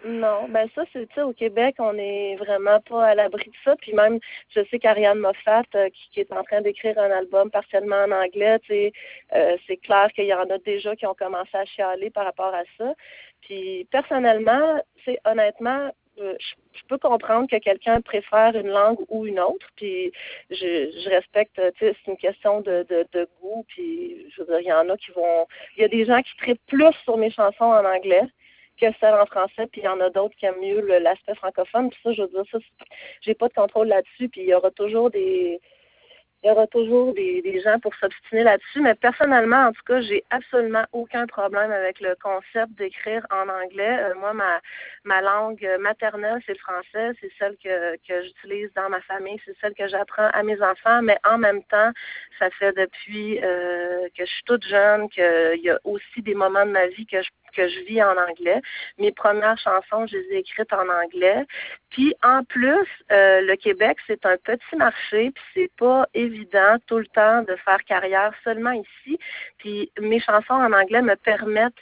Non, ben ça, c'est, tu sais, au Québec, on n'est vraiment pas à l'abri de ça. Puis même, je sais qu'Ariane Moffat, qui est en train d'écrire un album partiellement en anglais, tu sais, c'est clair qu'il y en a déjà qui ont commencé à chialer par rapport à ça. Puis personnellement, tu sais, honnêtement, je peux comprendre que quelqu'un préfère une langue ou une autre, puis je respecte, tu sais, c'est une question de goût, puis je veux dire, il y en a qui vont, il y a des gens qui trippent plus sur mes chansons en anglais que celle en français, puis il y en a d'autres qui aiment mieux l'aspect francophone, puis ça, je veux dire, ça, j'ai pas de contrôle là-dessus, puis il y aura toujours des gens pour s'obstiner là-dessus, mais personnellement, en tout cas, j'ai absolument aucun problème avec le concept d'écrire en anglais. Moi, ma langue maternelle, c'est le français, c'est celle que j'utilise dans ma famille, c'est celle que j'apprends à mes enfants, mais en même temps, ça fait depuis que je suis toute jeune qu'il y a aussi des moments de ma vie que je vis en anglais. Mes premières chansons, je les ai écrites en anglais. Puis en plus, le Québec, c'est un petit marché, puis c'est pas évident tout le temps de faire carrière seulement ici. Puis mes chansons en anglais me permettent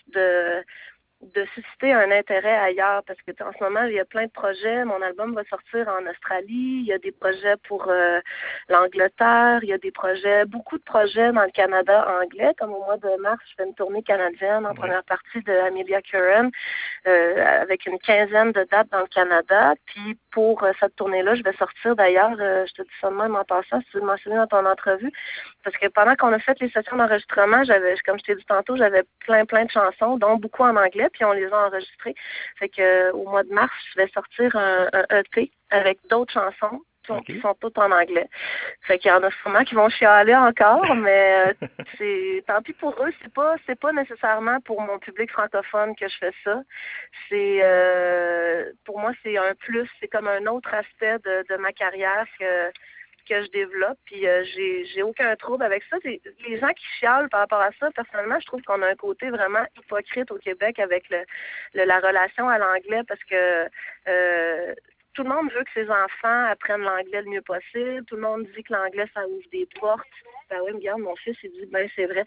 de susciter un intérêt ailleurs parce que en ce moment, il y a plein de projets. Mon album va sortir en Australie. Il y a des projets pour l'Angleterre. Il y a des projets, beaucoup de projets dans le Canada anglais. Comme au mois de mars, je fais une tournée canadienne en première partie de Amelia Curran avec une quinzaine de dates dans le Canada. Puis pour cette tournée-là, je vais sortir d'ailleurs, je te dis ça de même en passant, si tu le mentionnais dans ton entrevue, parce que pendant qu'on a fait les sessions d'enregistrement, comme je t'ai dit tantôt, j'avais plein de chansons, dont beaucoup en anglais, puis on les a enregistrées. Fait que au mois de mars, je vais sortir un EP avec d'autres chansons qui sont toutes en anglais. Fait qu'il y en a sûrement qui vont chialer encore, mais c'est tant pis pour eux, c'est pas nécessairement pour mon public francophone que je fais ça. C'est pour moi c'est un plus, c'est comme un autre aspect de ma carrière que je développe, puis j'ai aucun trouble avec ça. Les gens qui chialent par rapport à ça, personnellement, je trouve qu'on a un côté vraiment hypocrite au Québec avec la relation à l'anglais parce que tout le monde veut que ses enfants apprennent l'anglais le mieux possible. Tout le monde dit que l'anglais, ça ouvre des portes. Ben oui, regarde, mon fils, il dit, ben c'est vrai.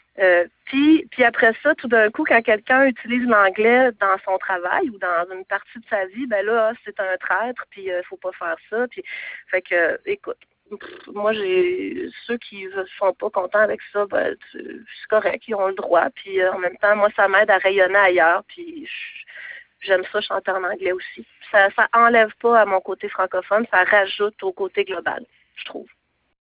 Puis après ça, tout d'un coup, quand quelqu'un utilise l'anglais dans son travail ou dans une partie de sa vie, ben là, c'est un traître, puis faut pas faire ça. Puis, fait que, écoute, moi, j'ai ceux qui ne sont pas contents avec ça, ben, c'est correct, ils ont le droit. Puis en même temps, moi, ça m'aide à rayonner ailleurs. Puis j'aime ça chanter en anglais aussi. Ça enlève pas à mon côté francophone, ça rajoute au côté global, je trouve.